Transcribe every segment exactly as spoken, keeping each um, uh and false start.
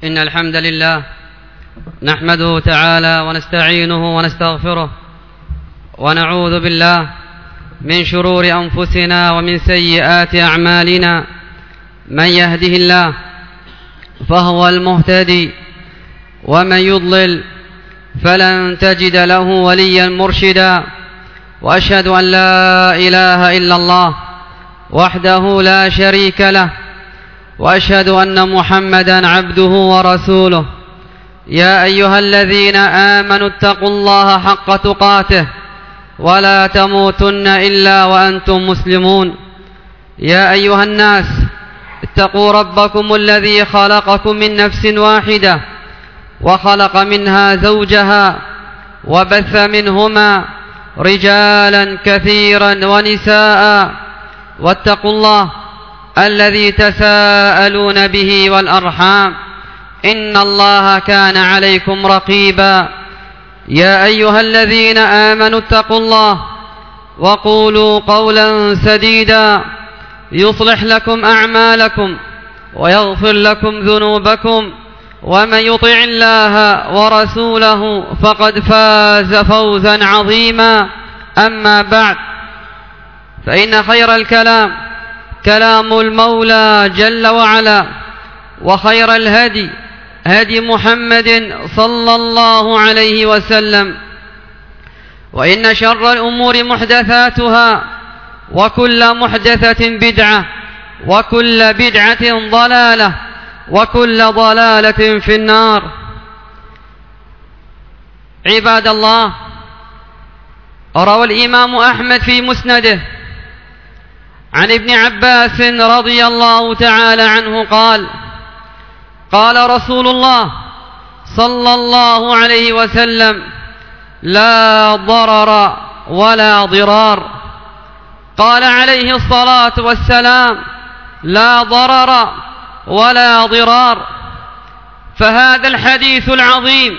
إن الحمد لله نحمده تعالى ونستعينه ونستغفره ونعوذ بالله من شرور أنفسنا ومن سيئات أعمالنا. من يهده الله فهو المهتدي ومن يضلل فلن تجد له وليا مرشدا. وأشهد أن لا إله إلا الله وحده لا شريك له، وأشهد أن محمدا عبده ورسوله. يا أيها الذين آمنوا اتقوا الله حق تقاته ولا تموتن إلا وأنتم مسلمون. يا أيها الناس اتقوا ربكم الذي خلقكم من نفس واحدة وخلق منها زوجها وبث منهما رجالا كثيرا ونساء، واتقوا الله الذي تساءلون به والأرحام إن الله كان عليكم رقيبا. يا أيها الذين آمنوا اتقوا الله وقولوا قولا سديدا يصلح لكم أعمالكم ويغفر لكم ذنوبكم، ومن يطع الله ورسوله فقد فاز فوزا عظيما. أما بعد، فإن خير الكلام كلام المولى جل وعلا، وخير الهدي هدي محمد صلى الله عليه وسلم، وإن شر الأمور محدثاتها، وكل محدثة بدعة، وكل بدعة ضلالة، وكل ضلالة في النار. عباد الله، روى الإمام أحمد في مسنده عن ابن عباس رضي الله تعالى عنه قال: قال رسول الله صلى الله عليه وسلم: لا ضرر ولا ضرار. قال عليه الصلاة والسلام: لا ضرر ولا ضرار. فهذا الحديث العظيم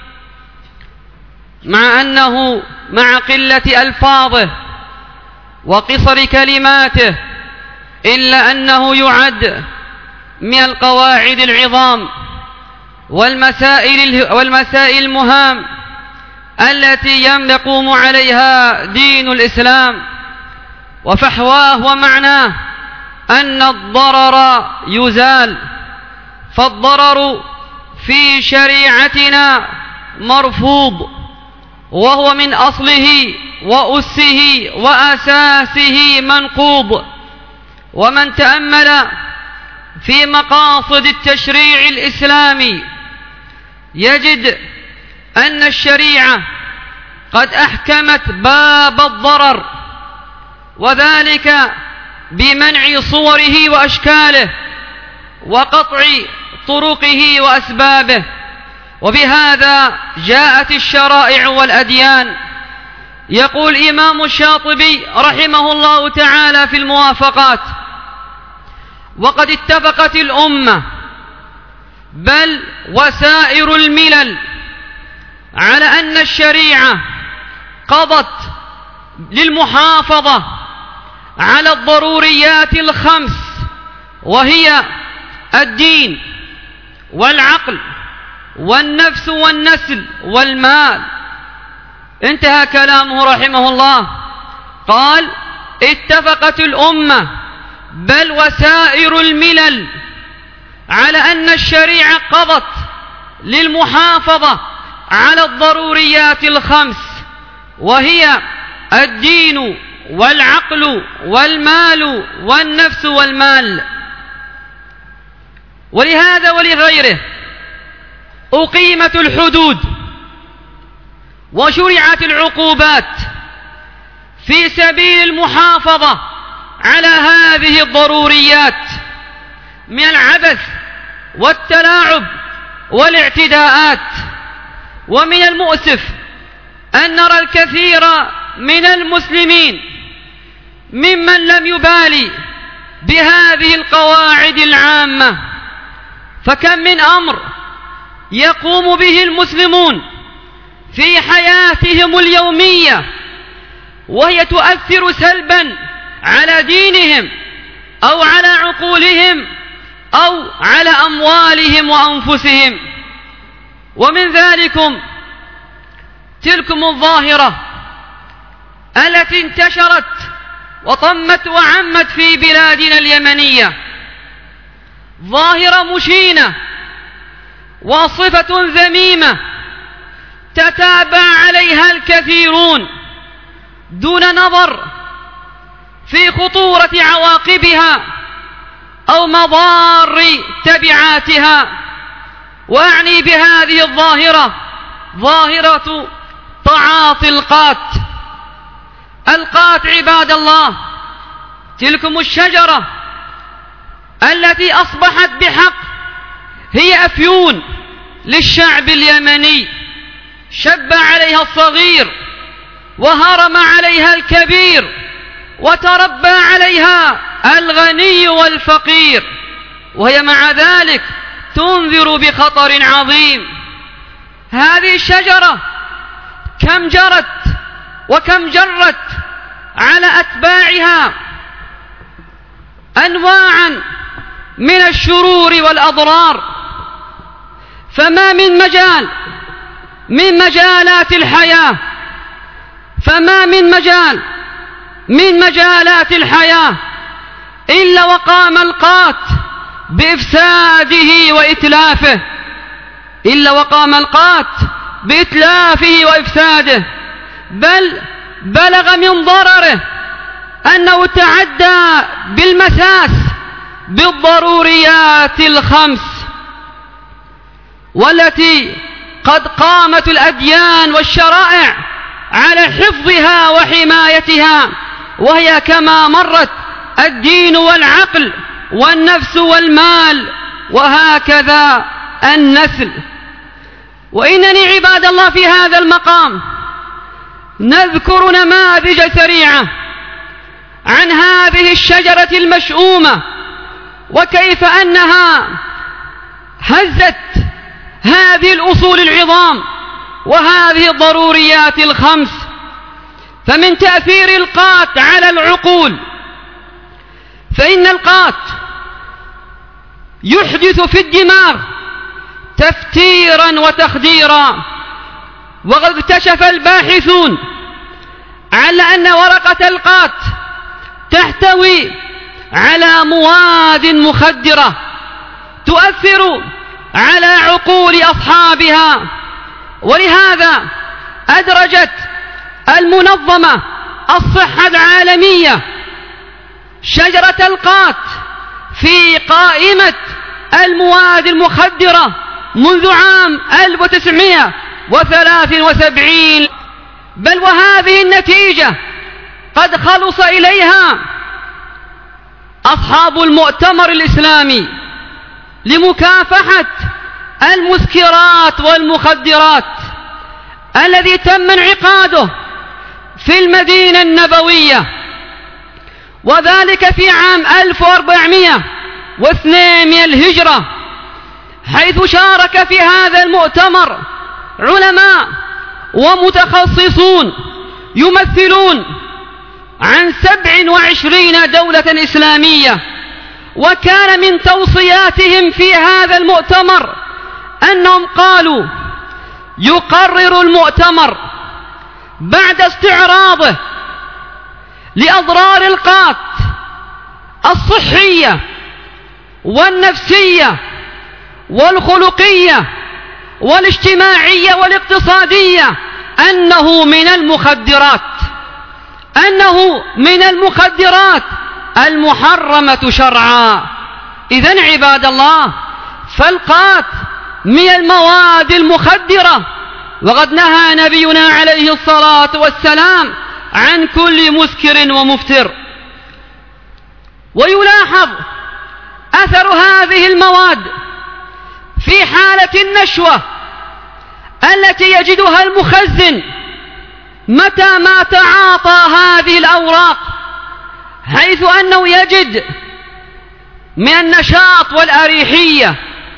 مع أنه مع قلة ألفاظه وقصر كلماته، إلا أنه يعد من القواعد العظام والمسائل والمسائل المهام التي يقوم عليها دين الإسلام. وفحواه ومعناه أن الضرر يزال، فالضرر في شريعتنا مرفوض، وهو من أصله وأسه وأساسه منقوض. ومن تأمل في مقاصد التشريع الإسلامي يجد أن الشريعة قد أحكمت باب الضرر، وذلك بمنع صوره وأشكاله وقطع طرقه وأسبابه. وبهذا جاءت الشرائع والأديان. يقول الإمام الشاطبي رحمه الله تعالى في الموافقات: وقد اتفقت الأمة بل وسائر الملل على أن الشريعة قضت للمحافظة على الضروريات الخمس، وهي الدين والعقل والنفس والنسل والمال. انتهى كلامه رحمه الله. قال: اتفقت الأمة بل وسائر الملل على أن الشريعة قضت للمحافظة على الضروريات الخمس، وهي الدين والعقل والمال والنفس والمال. ولهذا ولغيره أقيمت الحدود وشرعت العقوبات في سبيل المحافظة على هذه الضروريات من العبث والتلاعب والاعتداءات. ومن المؤسف أن نرى الكثير من المسلمين ممن لم يبالي بهذه القواعد العامة. فكم من أمر يقوم به المسلمون في حياتهم اليومية وهي تؤثر سلبا على دينهم أو على عقولهم أو على أموالهم وأنفسهم. ومن ذلكم تلكم الظاهرة التي انتشرت وطمت وعمت في بلادنا اليمنية، ظاهرة مشينة وصفة ذميمة تتابع عليها الكثيرون دون نظر في خطورة عواقبها أو مضار تبعاتها. وأعني بهذه الظاهرة ظاهرة تعاطي القات. القات عباد الله تلكم الشجرة التي أصبحت بحق هي أفيون للشعب اليمني، شب عليها الصغير وهرم عليها الكبير وتربى عليها الغني والفقير، وهي مع ذلك تنذر بخطر عظيم. هذه الشجرة كم جرت وكم جرت على أتباعها أنواعا من الشرور والأضرار، فما من مجال من مجالات الحياة فما من مجال من مجالات الحياة إلا وقام القات بإفساده وإتلافه إلا وقام القات بإتلافه وإفساده، بل بلغ من ضرره أنه تعدى بالمساس بالضروريات الخمس والتي قد قامت الأديان والشرائع على حفظها وحمايتها، وهي كما مرت الدين والعقل والنفس والمال وهكذا النسل. وإنني عباد الله في هذا المقام نذكر نماذج سريعة عن هذه الشجرة المشؤومة وكيف أنها هزت هذه الأصول العظام وهذه الضروريات الخمس. فمن تأثير القات على العقول، فإن القات يحدث في الدماغ تفتيرا وتخديرا، وقد اكتشف الباحثون على أن ورقة القات تحتوي على مواد مخدرة تؤثر على عقول أصحابها. ولهذا أدرجت المنظمة الصحة العالمية شجرة القات في قائمة المواد المخدرة منذ عام ألف وتسعمائة وثلاث وسبعين، بل وهذه النتيجة قد خلص إليها أصحاب المؤتمر الإسلامي لمكافحة المسكرات والمخدرات الذي تم انعقاده في المدينة النبوية، وذلك في عام ألف وأربعمائة واثنين من الهجرة، حيث شارك في هذا المؤتمر علماء ومتخصصون يمثلون عن سبع وعشرين دولة إسلامية. وكان من توصياتهم في هذا المؤتمر أنهم قالوا: يقرر المؤتمر بعد استعراضه لأضرار القات الصحية والنفسية والخلقية والاجتماعية والاقتصادية أنه من المخدرات أنه من المخدرات المحرمة شرعا. إذن عباد الله، فالقات من المواد المخدرة، وقد نهى نبينا عليه الصلاة والسلام عن كل مسكر ومفتر. ويلاحظ أثر هذه المواد في حالة النشوة التي يجدها المخزن متى ما تعاطى هذه الأوراق، حيث أنه يجد من النشاط والأريحية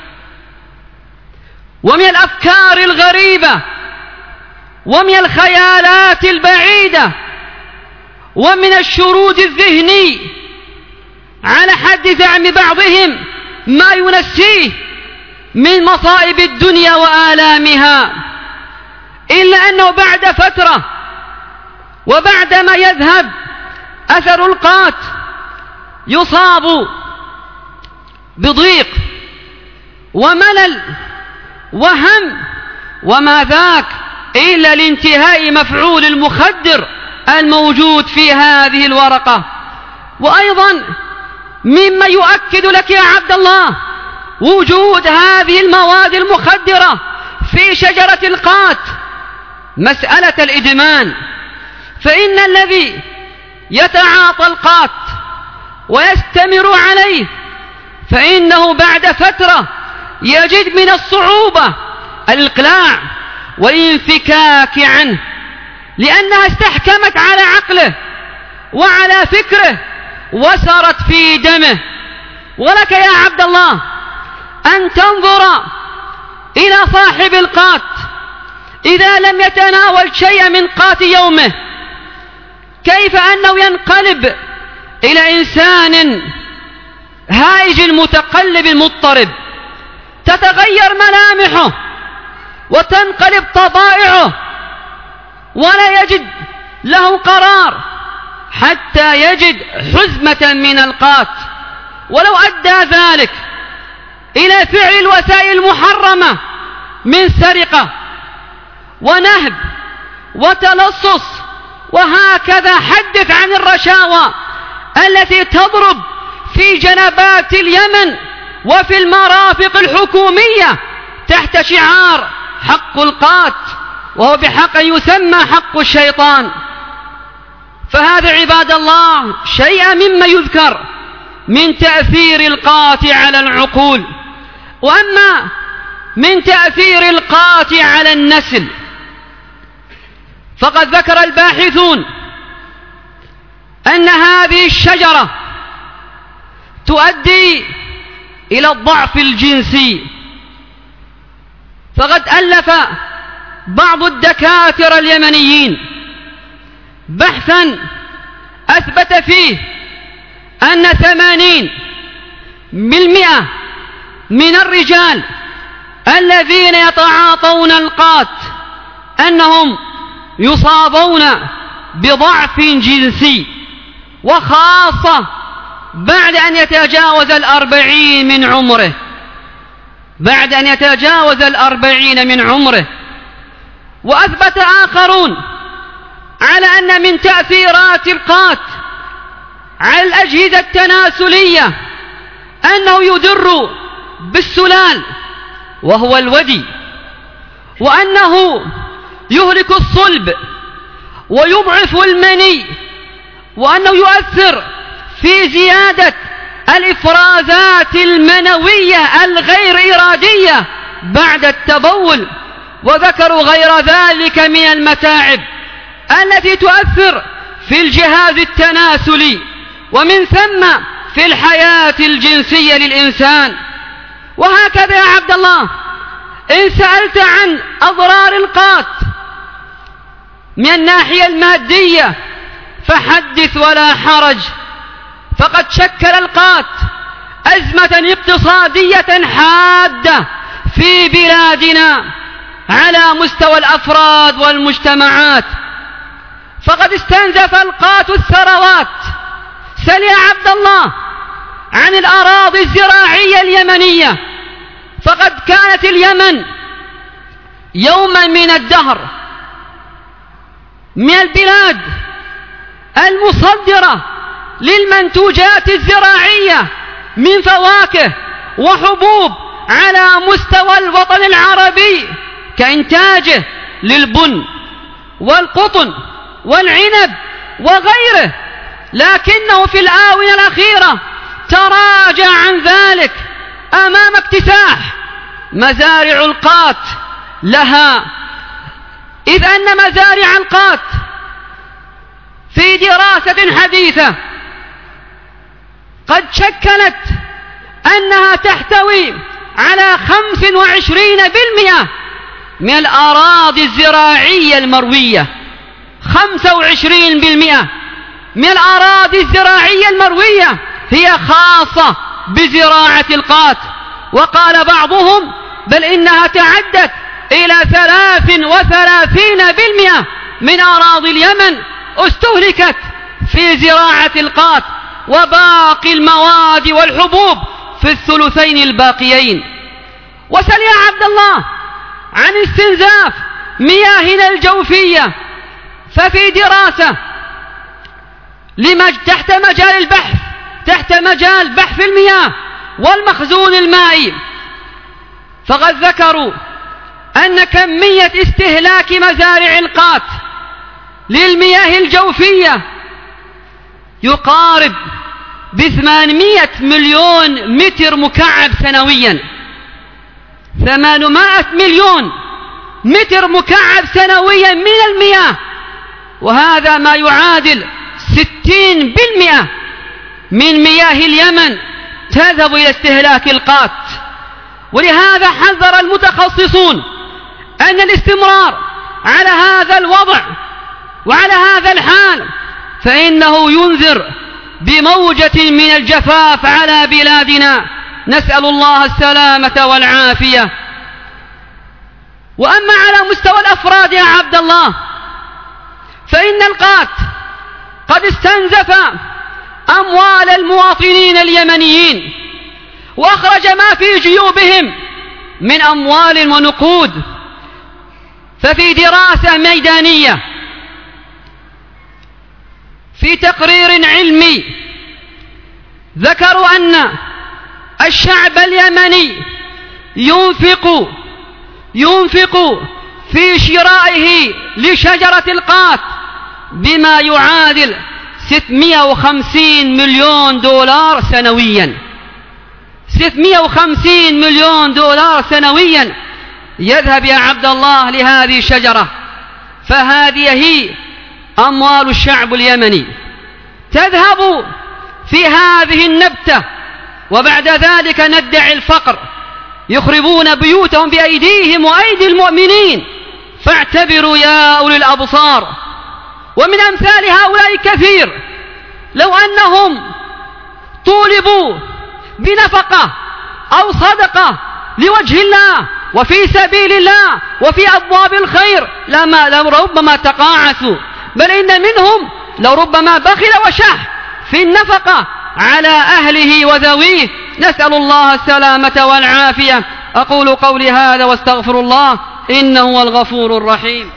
ومن الأفكار الغريبة ومن الخيالات البعيدة ومن الشرود الذهني، على حد زعم بعضهم ما ينسيه من مصائب الدنيا وآلامها، إلا أنه بعد فترة وبعدما يذهب أثر القات يصاب بضيق وملل وهم، وما ذاك إلا لانتهاء مفعول المخدر الموجود في هذه الورقة. وأيضا مما يؤكد لك يا عبد الله وجود هذه المواد المخدرة في شجرة القات مسألة الإدمان، فإن الذي يتعاطى القات ويستمر عليه فإنه بعد فترة يجد من الصعوبة الإقلاع والانفكاك عنه، لأنها استحكمت على عقله وعلى فكره وسرت في دمه. ولك يا عبد الله أن تنظر إلى صاحب القات إذا لم يتناول شيئا من قات يومه كيف أنه ينقلب إلى إنسان هائج متقلب مضطرب، تتغير ملامحه وتنقلب طبائعه ولا يجد له قرار حتى يجد حزمة من القات. ولو أدى ذلك إلى فعل الوسائل المحرمة من سرقة ونهب وتلصص، وهكذا حدث عن الرشاوى التي تضرب في جنبات اليمن وفي المرافق الحكومية تحت شعار حق القات، وهو بحق يسمى حق الشيطان. فهذا عباد الله شيء مما يذكر من تأثير القات على العقول. وأما من تأثير القات على النسل فقد ذكر الباحثون أن هذه الشجرة تؤدي إلى الضعف الجنسي، فقد ألف بعض الدكاترة اليمنيين بحثا أثبت فيه أن ثمانين بالمئة من الرجال الذين يتعاطون القات أنهم يصابون بضعف جنسي، وخاصة بعد أن يتجاوز الأربعين من عمره بعد أن يتجاوز الأربعين من عمره. وأثبت آخرون على أن من تأثيرات القات على الأجهزة التناسلية أنه يدر بالسلال وهو الودي، وأنه يهلك الصلب ويضعف المني، وأنه يؤثر في زيادة الإفرازات المنوية الغير إرادية بعد التبول. وذكروا غير ذلك من المتاعب التي تؤثر في الجهاز التناسلي ومن ثم في الحياة الجنسية للإنسان. وهكذا يا عبد الله إن سألت عن أضرار القات من الناحية المادية فحدث ولا حرج، فقد شكل القات أزمة اقتصادية حادة في بلادنا على مستوى الأفراد والمجتمعات، فقد استنزف القات الثروات. سل يا عبد الله عن الأراضي الزراعية اليمنية، فقد كانت اليمن يوما من الدهر من البلاد المصدرة للمنتوجات الزراعية من فواكه وحبوب على مستوى الوطن العربي كإنتاجه للبن والقطن والعنب وغيره، لكنه في الآونة الأخيرة تراجع عن ذلك أمام اكتساح مزارع القات لها، إذ أن مزارع القات في دراسة حديثة قد شكلت أنها تحتوي على خمس وعشرين بالمئة من الأراضي الزراعية المروية. خمسة وعشرين بالمئة من الأراضي الزراعية المروية هي خاصة بزراعة القات، وقال بعضهم بل إنها تعدت إلى ثلاث وثلاثين بالمئة من أراضي اليمن استهلكت في زراعة القات، وباقي المواد والحبوب في الثلثين الباقيين. وسل يا عبد الله عن استنزاف مياهنا الجوفية، ففي دراسة لمج... تحت مجال البحث تحت مجال بحث المياه والمخزون المائي، فقد ذكروا أن كمية استهلاك مزارع القات للمياه الجوفية يقارب بثمانمائة مليون متر مكعب سنويا، ثمانمائة مليون متر مكعب سنويا من المياه، وهذا ما يعادل ستين بالمئة من مياه اليمن تذهب إلى استهلاك القات. ولهذا حذر المتخصصون أن الاستمرار على هذا الوضع وعلى هذا الحال فإنه ينذر بموجة من الجفاف على بلادنا، نسأل الله السلامة والعافية. وأما على مستوى الأفراد يا عبد الله، فإن القات قد استنزف أموال المواطنين اليمنيين، وأخرج ما في جيوبهم من أموال ونقود. ففي دراسة ميدانية في تقرير علمي ذكروا أن الشعب اليمني ينفق ينفق في شرائه لشجرة القات بما يعادل ستمائة وخمسين مليون دولار سنويا. ستمائة وخمسين مليون دولار سنويا يذهب يا عبد الله لهذه الشجرة. فهذه هي أموال الشعب اليمني تذهب في هذه النبتة، وبعد ذلك ندعي الفقر، يخربون بيوتهم بأيديهم وأيدي المؤمنين. فاعتبروا يا أولي الأبصار. ومن أمثال هؤلاء كثير، لو أنهم طولبوا بنفقة أو صدقة لوجه الله وفي سبيل الله وفي أبواب الخير لما لربما تقاعسوا، بل إن منهم لربما بخل وشح في النفقة على أهله وذويه، نسأل الله السلامة والعافية. أقول قولي هذا واستغفر الله إنه هو الغفور الرحيم.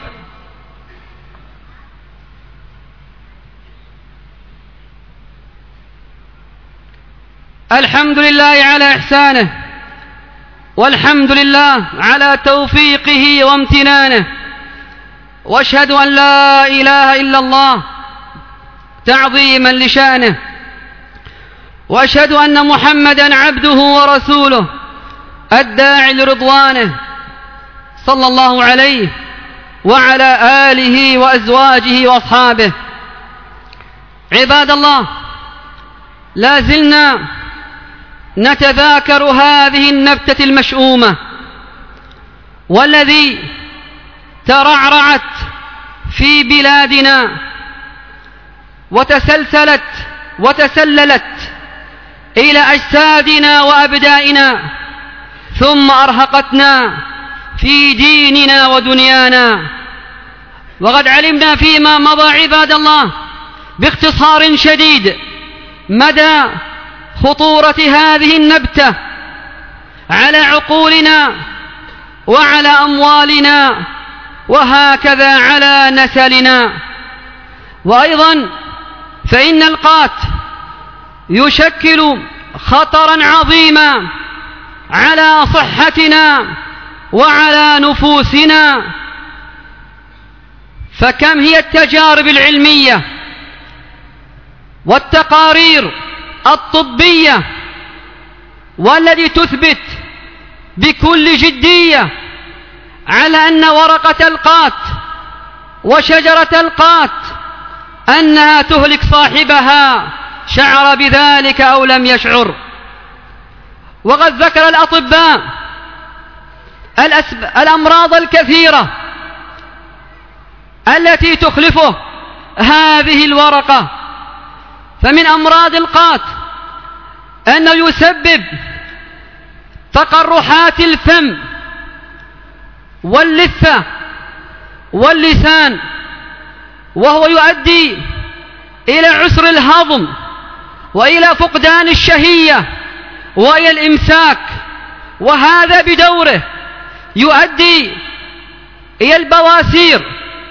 الحمد لله على إحسانه، والحمد لله على توفيقه وامتنانه، واشهد أن لا إله إلا الله تعظيما لشأنه، واشهد أن محمدا عبده ورسوله الداعي لرضوانه صلى الله عليه وعلى آله وأزواجه وأصحابه. عباد الله، لا زلنا نتذاكر هذه النبتة المشؤومة والذي ترعرعت في بلادنا وتسلسلت وتسللت إلى أجسادنا وأبدائنا، ثم أرهقتنا في ديننا ودنيانا. وقد علمنا فيما مضى عباد الله باختصار شديد مدى خطورة هذه النبتة على عقولنا وعلى أموالنا، وهكذا على نسلنا. وأيضا فإن القات يشكل خطرا عظيما على صحتنا وعلى نفوسنا. فكم هي التجارب العلمية والتقارير الطبية والتي تثبت بكل جدية على أن ورقة القات وشجرة القات أنها تهلك صاحبها، شعر بذلك أو لم يشعر. وقد ذكر الأطباء الأمراض الكثيرة التي تخلفه هذه الورقة. فمن أمراض القات أنه يسبب تقرحات الفم واللثة واللسان، وهو يؤدي إلى عسر الهضم وإلى فقدان الشهية وإلى الإمساك، وهذا بدوره يؤدي إلى البواسير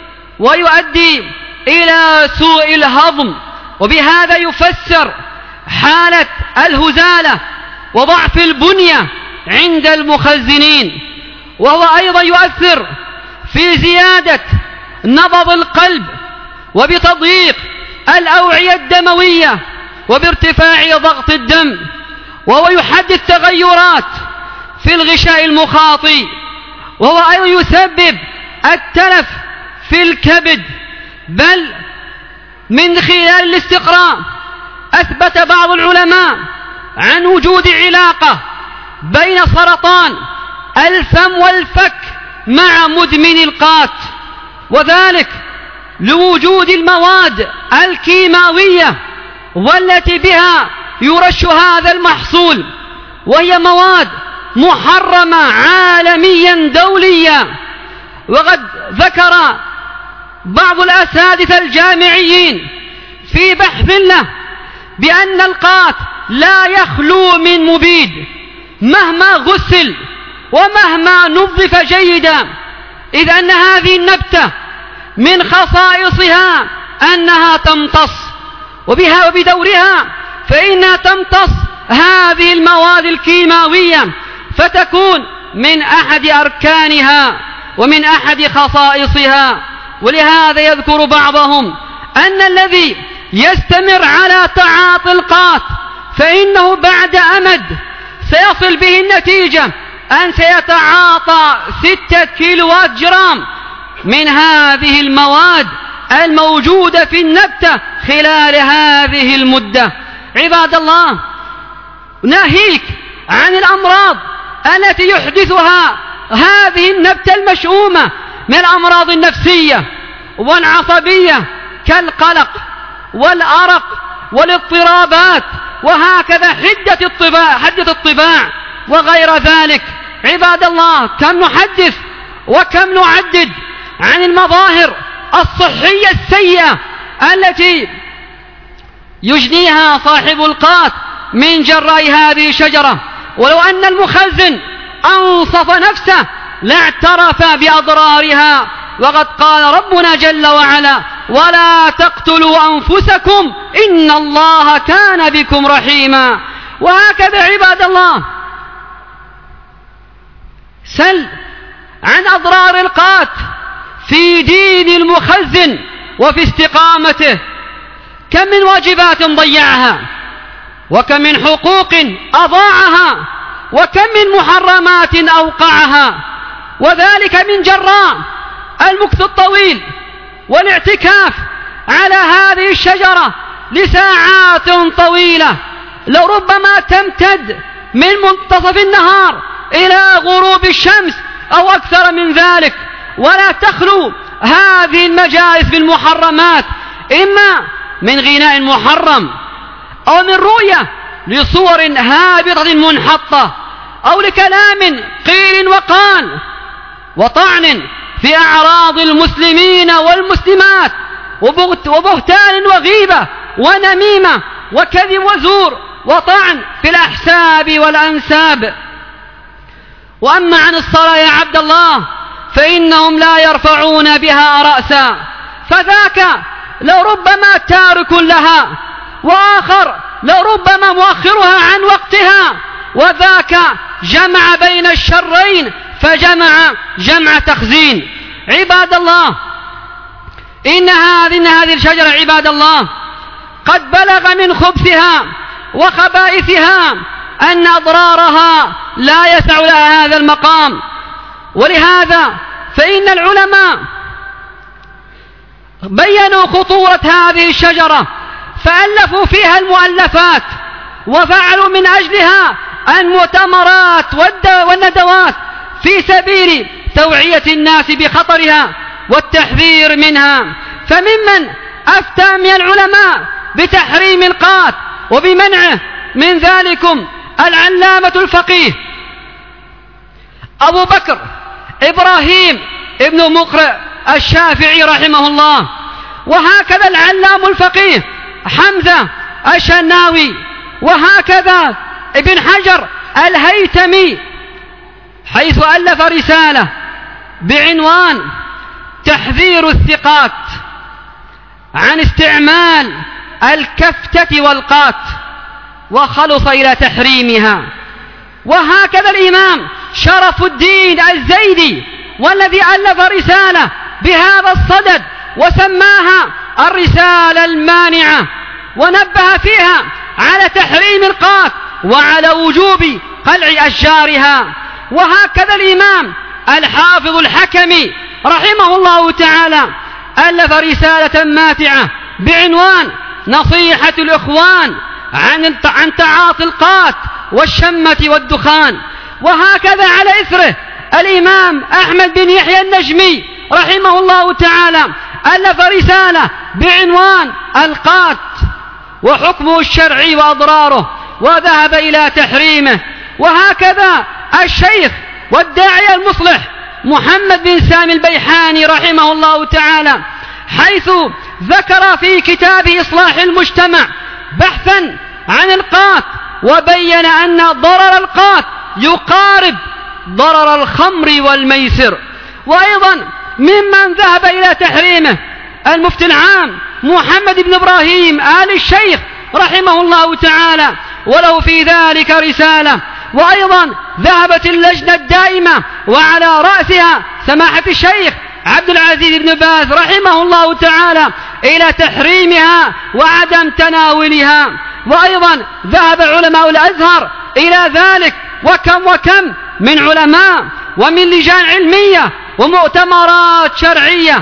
ويؤدي إلى سوء الهضم، وبهذا يفسر حالة الهزالة وضعف البنية عند المخزنين. وهو أيضا يؤثر في زيادة نبض القلب وبتضييق الأوعية الدموية وبارتفاع ضغط الدم، وهو يحدث تغيرات في الغشاء المخاطي، وهو أيضا يسبب التلف في الكبد. بل من خلال الاستقراء أثبت بعض العلماء عن وجود علاقة بين سرطان الفم والفك مع مدمن القات، وذلك لوجود المواد الكيماوية والتي بها يرش هذا المحصول، وهي مواد محرمة عالميا دوليا. وقد ذكر بعض الأساتذة الجامعيين في بحث له بأن القات لا يخلو من مبيد مهما غسل ومهما نظف جيدا، إذ أن هذه النبتة من خصائصها أنها تمتص، وبها وبدورها فإنها تمتص هذه المواد الكيماوية، فتكون من أحد أركانها ومن أحد خصائصها. ولهذا يذكر بعضهم أن الذي يستمر على تعاطي القات فإنه بعد أمد سيصل به النتيجة أن سيتعاطى ستة كيلوات جرام من هذه المواد الموجودة في النبتة خلال هذه المدة. عباد الله، ناهيك عن الأمراض التي يحدثها هذه النبتة المشؤومة من الأمراض النفسية والعصبية كالقلق والأرق والاضطرابات، وهكذا حدة الطباع, حدة الطباع وغير ذلك. عباد الله، كم نحدث وكم نعدد عن المظاهر الصحية السيئة التي يجنيها صاحب القات من جراء هذه الشجرة، ولو أن المخزن أنصف نفسه لاعترف بأضرارها. وقد قال ربنا جل وعلا: ولا تقتلوا أنفسكم إن الله كان بكم رحيما. وهكذا عباد الله، سل عن أضرار القات في دين المخزن وفي استقامته. كم من واجبات ضيعها، وكم من حقوق أضاعها، وكم من محرمات أوقعها، وذلك من جراء المكث الطويل والاعتكاف على هذه الشجرة لساعات طويلة، لربما تمتد من منتصف النهار إلى غروب الشمس أو أكثر من ذلك. ولا تخلو هذه المجالس بالمحرمات، إما من غناء محرم، أو من رؤية لصور هابطة منحطة، أو لكلام قيل وقال، وطعن في أعراض المسلمين والمسلمات، وبهتان وغيبة ونميمة وكذب وزور، وطعن في الأحساب والأنساب. وأما عن الصلاة يا عبد الله فإنهم لا يرفعون بها رأسا، فذاك لربما تارك لها، وآخر لربما مؤخرها عن وقتها، وذاك جمع بين الشرين فجمع جمع تخزين. عباد الله، إن هذه هذه الشجرة عباد الله قد بلغ من خبثها وخبائثها أن أضرارها لا يسع لها هذا المقام. ولهذا فإن العلماء بيّنوا خطورة هذه الشجرة، فألفوا فيها المؤلفات، وفعلوا من أجلها المؤتمرات والندوات في سبيل توعية الناس بخطرها والتحذير منها. فممن أفتى من العلماء بتحريم القات وبمنعه من ذلكم العلامة الفقيه أبو بكر إبراهيم ابن مقرئ الشافعي رحمه الله، وهكذا العلام الفقيه حمزة الشناوي، وهكذا ابن حجر الهيثمي، حيث ألف رسالة بعنوان تحذير الثقات عن استعمال الكفتة والقات، وخلص إلى تحريمها. وهكذا الإمام شرف الدين الزيدي، والذي ألف رسالة بهذا الصدد وسماها الرسالة المانعة، ونبه فيها على تحريم القات وعلى وجوب قلع أشجارها. وهكذا الإمام الحافظ الحكمي رحمه الله تعالى ألف رسالة ماتعة بعنوان نصيحة الإخوان عن عن تعاطي القات والشمة والدخان. وهكذا على إثره الإمام أحمد بن يحيى النجمي رحمه الله تعالى ألف رسالة بعنوان القات وحكمه الشرعي وأضراره، وذهب إلى تحريمه. وهكذا الشيخ والداعية المصلح محمد بن سامي البيحاني رحمه الله تعالى، حيث ذكر في كتابه إصلاح المجتمع بحثا عن القات، وبين أن ضرر القات يقارب ضرر الخمر والميسر. وأيضا ممن ذهب إلى تحريمه المفتي العام محمد بن إبراهيم آل الشيخ رحمه الله تعالى، وله في ذلك رسالة. وأيضا ذهبت اللجنة الدائمة وعلى رأسها سماحة الشيخ عبد العزيز بن باز رحمه الله تعالى إلى تحريمها وعدم تناولها. وأيضا ذهب علماء الأزهر إلى ذلك، وكم وكم من علماء ومن لجان علمية ومؤتمرات شرعية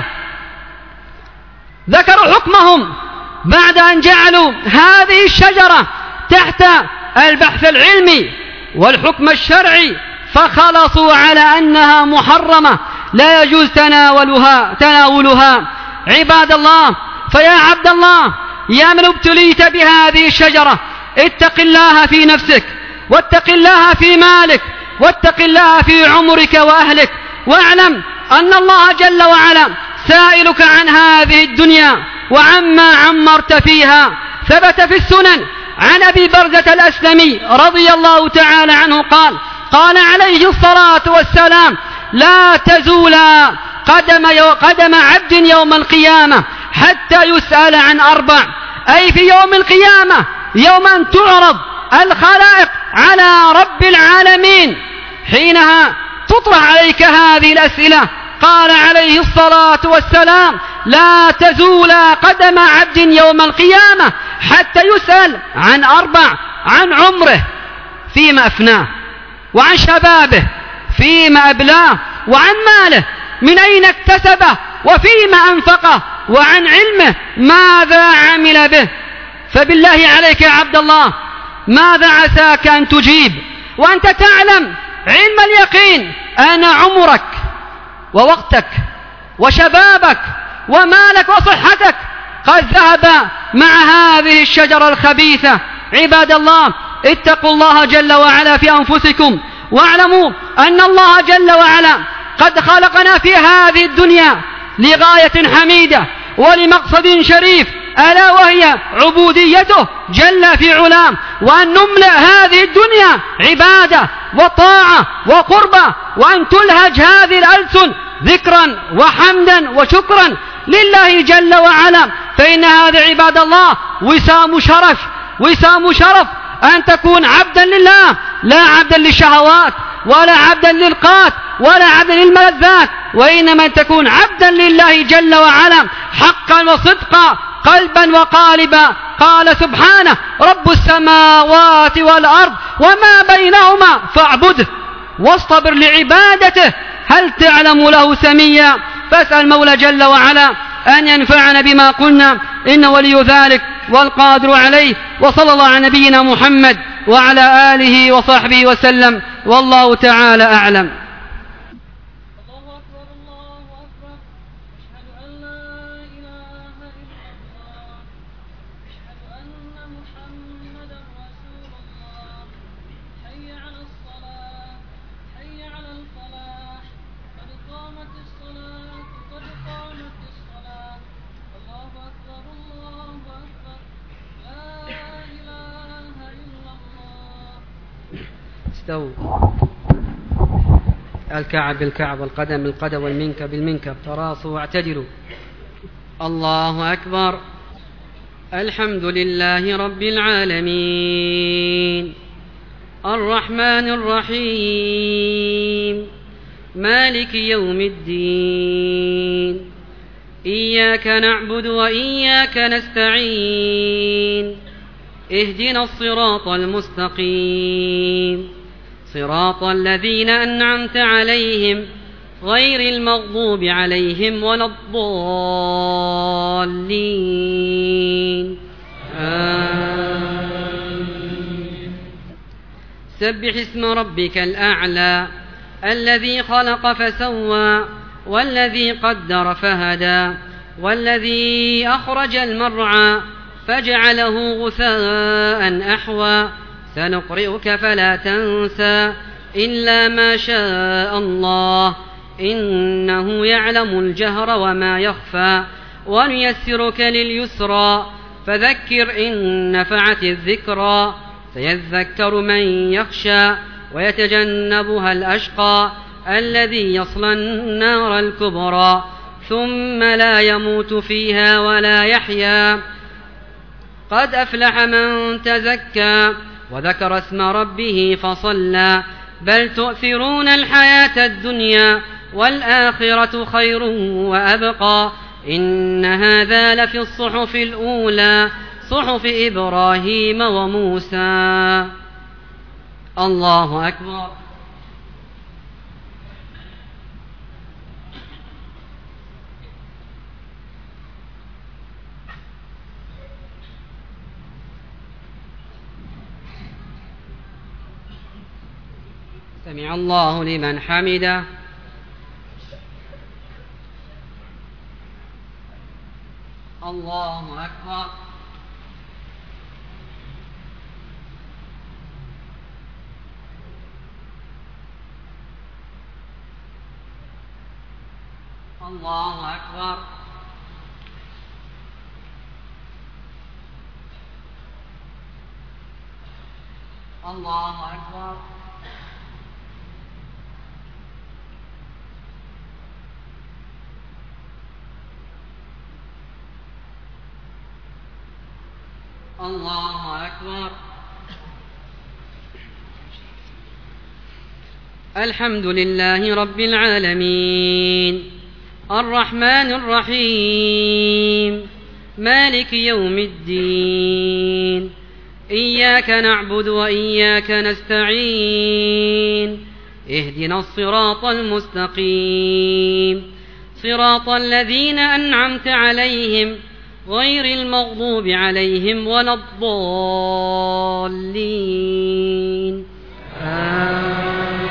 ذكروا حكمهم بعد أن جعلوا هذه الشجرة تحت البحث العلمي والحكم الشرعي، فخلصوا على أنها محرمة لا يجوز تناولها تناولها عباد الله، فيا عبد الله يا من ابتليت بهذه الشجرة، اتق الله في نفسك، واتق الله في مالك، واتق الله في عمرك وأهلك، واعلم أن الله جل وعلا سائلك عن هذه الدنيا وعما عمرت فيها. ثبت في السنن عن أبي برزة الأسلمي رضي الله تعالى عنه قال قال عليه الصلاة والسلام: لا تزول قدم, قدم عبد يوم القيامة حتى يسأل عن أربع، أي في يوم القيامة يوم أن تعرض الخلائق على رب العالمين، حينها تطرح عليك هذه الأسئلة. قال عليه الصلاة والسلام: لا تزول قدم عبد يوم القيامة حتى يسأل عن أربع: عن عمره فيما أفناه، وعن شبابه فيما أبلاه، وعن ماله من أين اكتسبه وفيما أنفقه، وعن علمه ماذا عمل به. فبالله عليك يا عبد الله ماذا عساك أن تجيب وأنت تعلم علم اليقين أن عمرك ووقتك وشبابك ومالك وصحتك قد ذهب مع هذه الشجرة الخبيثة؟ عباد الله اتقوا الله جل وعلا في أنفسكم، واعلموا أن الله جل وعلا قد خلقنا في هذه الدنيا لغاية حميدة ولمقصد شريف، ألا وهي عبوديته جل في علام، وأن نملأ هذه الدنيا عبادة وطاعة وقربة، وأن تلهج هذه الألسن ذكرا وحمدا وشكرا لله جل وعلا. فإن هذا عباد الله وسام شرف، وسام شرف أن تكون عبدا لله، لا عبدا للشهوات ولا عبدا للقات ولا عبدا للملذات، وإنما أن تكون عبدا لله جل وعلا حقا وصدقا قلبا وقالبا. قال سبحانه: رب السماوات والأرض وما بينهما فاعبده واصطبر لعبادته هل تعلم له سميا. فاسأل المولى جل وعلا أن ينفعنا بما قلنا، إن ولي ذلك والقادر عليه. وصلى الله على نبينا محمد وعلى آله وصحبه وسلم، والله تعالى أعلم. أشهد أن محمدا رسول الله. استووا. الكعب بالكعب والقدم بالقدم والمنكب بالمنكب، تراصوا واعتدلوا. الله أكبر. الحمد لله رب العالمين، الرحمن الرحيم، مالك يوم الدين، إياك نعبد وإياك نستعين، اهدنا الصراط المستقيم، صراط الذين أنعمت عليهم غير المغضوب عليهم ولا الضالين. آمين. سبح اسم ربك الأعلى الذي خلق فسوى والذي قدر فهدى والذي أخرج المرعى فجعله غثاء أحوى سنقرئك فلا تنسى إلا ما شاء الله إنه يعلم الجهر وما يخفى ونيسرك لليسرى فذكر إن نفعت الذكرى سيذكر من يخشى ويتجنبها الأشقى الذي يصلى النار الكبرى ثم لا يموت فيها ولا يحيا. قد أفلح من تزكى وذكر اسم ربه فصلى بل تؤثرون الحياة الدنيا والآخرة خير وأبقى إن هذا لفي الصحف الأولى صحف إبراهيم وموسى. الله أكبر. سمع الله لمن حمده. الله أكبر. الله أكبر. الله أكبر. الله أكبر. الحمد لله رب العالمين، الرحمن الرحيم، مالك يوم الدين، إياك نعبد وإياك نستعين، اهدنا الصراط المستقيم، صراط الذين أنعمت عليهم غير المغضوب عليهم ولا الضالين. آمين.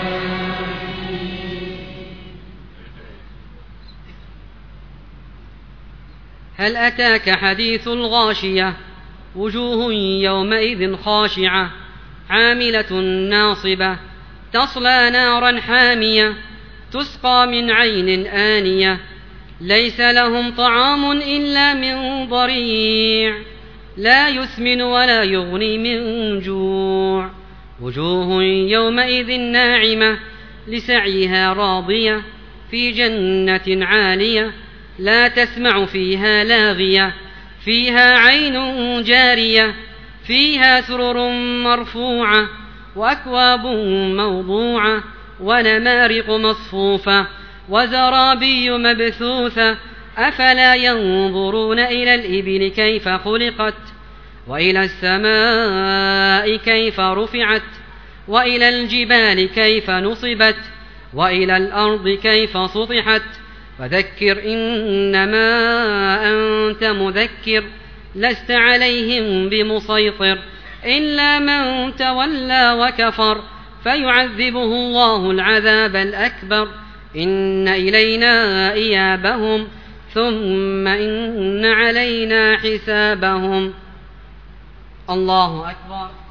هل أتاك حديث الغاشية وجوه يومئذ خاشعة عاملة ناصبة تصلى نارا حامية تسقى من عين آنية ليس لهم طعام إلا من ضريع لا يسمن ولا يغني من جوع وجوه يومئذ ناعمة لسعيها راضية في جنة عالية لا تسمع فيها لاغية فيها عين جارية فيها سرر مرفوعة وأكواب موضوعة ونمارق مصفوفة وزرابي مبثوثة أفلا ينظرون إلى الإبل كيف خلقت وإلى السماء كيف رفعت وإلى الجبال كيف نصبت وإلى الأرض كيف سطحت فذكر إنما أنت مذكر لست عليهم بمسيطر إلا من تولى وكفر فيعذبه الله العذاب الأكبر إن إلينا إيابهم ثم إن علينا حسابهم. الله أكبر.